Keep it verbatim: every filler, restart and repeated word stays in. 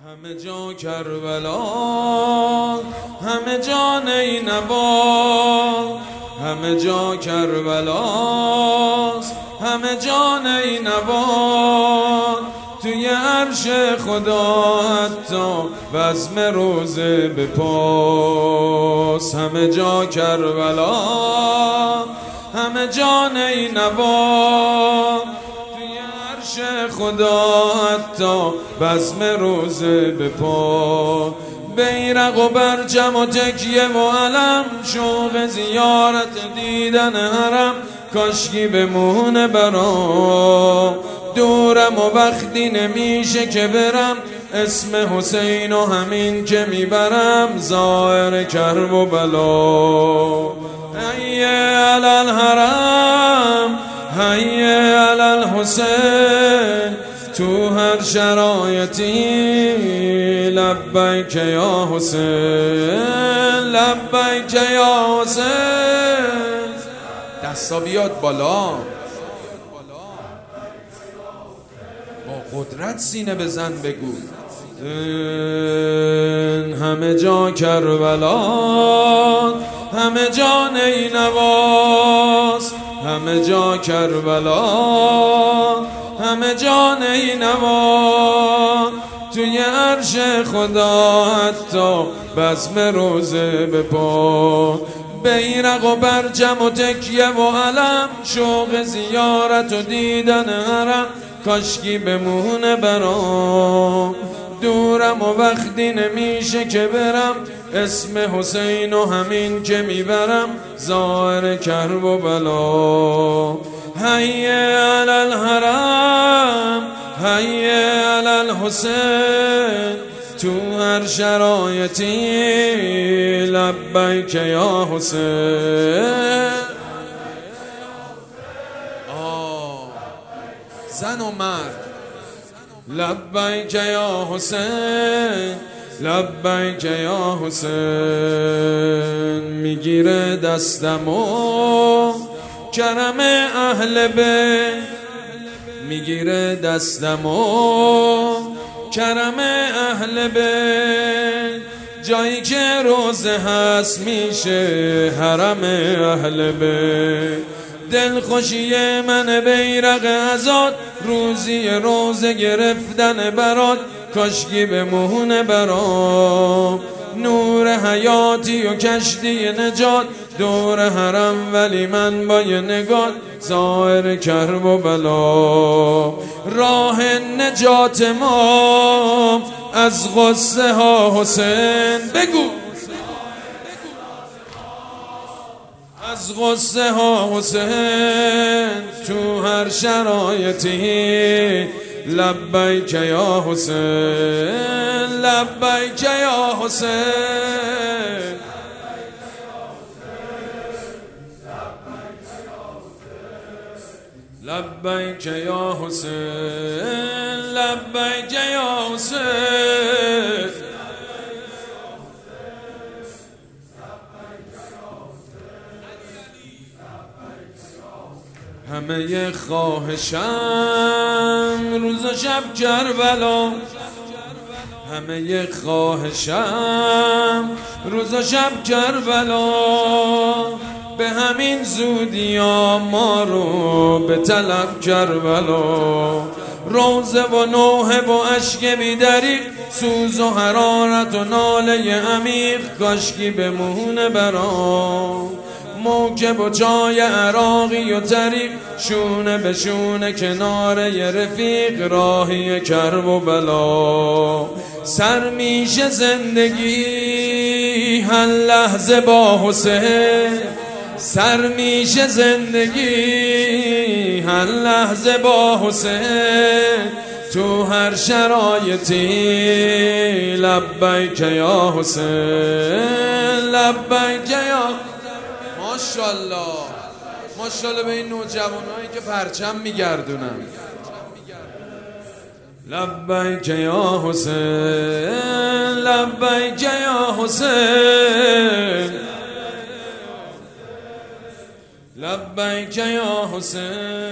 همه جا کربلا، همه جا نینوا، همه جا کربلاست، همه جا نینوا. توی عرش خدا حتی بزم روزه به پاس. همه جا کربلا، همه جا نینوا، توی عرش خدا حتی بزم روزه به پا. بیرق و برجم و تکیه و علم، شوق زیارت دیدن حرم، کاشکی بمونه برام. دورم و وقتی نمیشه که برم، اسم حسین و همین که میبرم، ظاهر کرب و بلا. حی علی الحرم، حی علی الحسین، تو هر شرایطی لبیک یا حسین، لبیک یا حسین. دستا بیاد بالا، با قدرت سینه بزن بگو. همه جا کربلا، همه جا نینواست، همه جا کربلا، همه جا نینوا. توی عرش خدا حتی بزم روزه به پا. بیرق و برجم و تکیه و علم، شوق زیارت و دیدن حرم، کاشکی بمونه برام. دورم و وقتی نمیشه که برم، اسم حسین و همین که میبرم، ظاهر کرب و بلا. حی علی الحرم، حی علی الحسین، تو هر شرایطی لبیک یا حسین. آه زن و مرد، لبیک یا حسین، لبیک یا حسین. میگیره دستمو کرم اهل بیت، میگیره دستمو کرم اهل بیت. جایی که روزه هست میشه حرم اهل بیت. دلخوشی من بیرق ازاد، روزی روزه گرفتن برات، کاشکی بمونه برام. نور حیاتی و کشتی نجات، دور حرم ولی من با یه نگاه، ظاهر کرب و بلا. راه نجات ما از غصه ها حسین، بگو از غصه ها حسین، تو هر شرایطی لبیک یا حسین، لبیک یا حسین. لبیک یا حسین، لبیک یا حسین. همه خواهشم روز و شب کربلا، همه خواهشم روز و شب کربلا. به همین زودی ها ما رو به طلب کربلا. روزه و نوحه و اشک بی‌دریغ، سوز و حرارت و ناله عمیق، کاشکی بمونه برام. موکب و چای عراقی و طریق، شونه به شونه کناره رفیق، راهی کرب و بلا. سر میشه زندگی هر لحظه با حسین، سر میشه زندگی هر لحظه با حسین، تو هر شرایطی لبیک یا حسین، لبیک یا. ماشاءالله ماشاءالله به این نوجوانایی که پرچم میگردونن. لبیک یا حسین، لبیک یا حسین، لبیک یا حسین.